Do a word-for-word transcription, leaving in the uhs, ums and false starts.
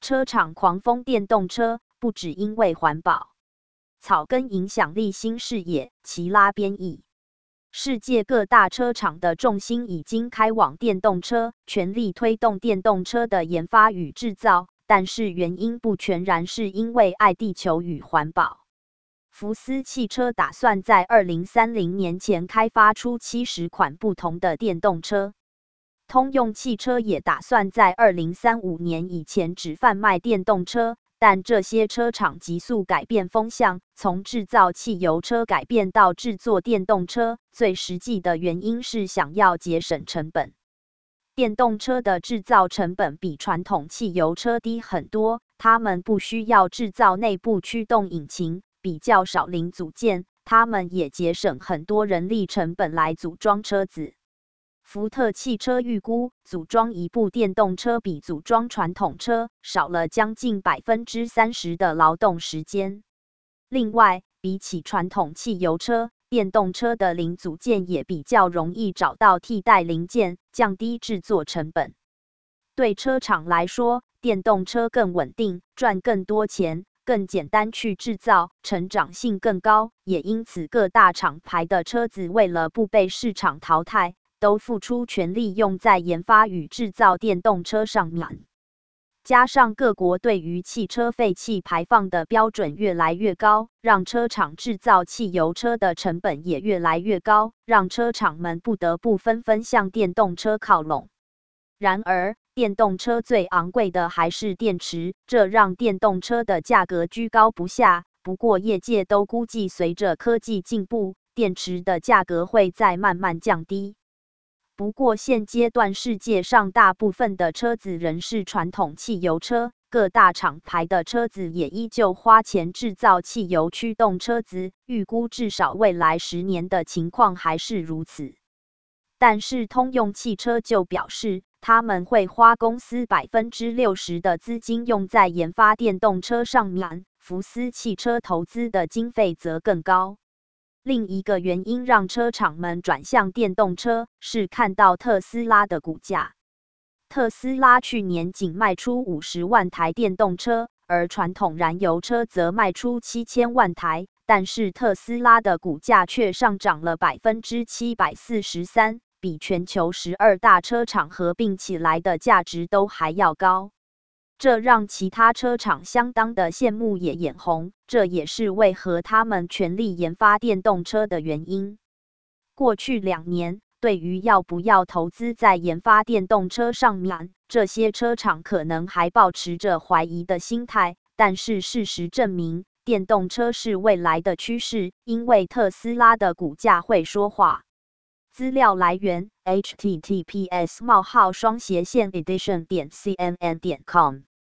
车厂狂风电动车，不只因为环保，草根影响力新视野，其拉编译。世界各大车厂的重心已经开往电动车，全力推动电动车的研发与制造，但是原因不全然是因为爱地球与环保。福斯汽车打算在二零三零年前开发出七十款不同的电动车。通用汽车也打算在二零三五年以前只贩卖电动车，但这些车厂急速改变风向，从制造汽油车改变到制作电动车，最实际的原因是想要节省成本。电动车的制造成本比传统汽油车低很多，它们不需要制造内部驱动引擎，比较少零组件，它们也节省很多人力成本来组装车子。福特汽车预估，组装一部电动车比组装传统车少了将近 百分之三十 的劳动时间。另外，比起传统汽油车，电动车的零组件也比较容易找到替代零件，降低制作成本。对车厂来说，电动车更稳定，赚更多钱，更简单去制造，成长性更高，也因此各大厂牌的车子为了不被市场淘汰，都付出全力用在研发与制造电动车上面。加上各国对于汽车废气排放的标准越来越高，让车厂制造汽油车的成本也越来越高，让车厂们不得不纷纷向电动车靠拢。然而，电动车最昂贵的还是电池，这让电动车的价格居高不下。不过，业界都估计，随着科技进步，电池的价格会再慢慢降低。不过现阶段世界上大部分的车子仍是传统汽油车，各大厂牌的车子也依旧花钱制造汽油驱动车子，预估至少未来十年的情况还是如此。但是通用汽车就表示，他们会花公司 百分之六十 的资金用在研发电动车上面，福斯汽车投资的经费则更高。另一个原因让车厂们转向电动车，是看到特斯拉的股价。特斯拉去年仅卖出五十万台电动车，而传统燃油车则卖出七千万台，但是特斯拉的股价却上涨了 百分之七百四十三， 比全球十二大车厂合并起来的价值都还要高。这让其他车厂相当的羡慕也眼红，这也是为何他们全力研发电动车的原因。过去两年，对于要不要投资在研发电动车上面，这些车厂可能还抱持着怀疑的心态，但是事实证明，电动车是未来的趋势，因为特斯拉的股价会说话。资料来源 ：H T T P S 冒号双斜线 edition 点 C N N 点 com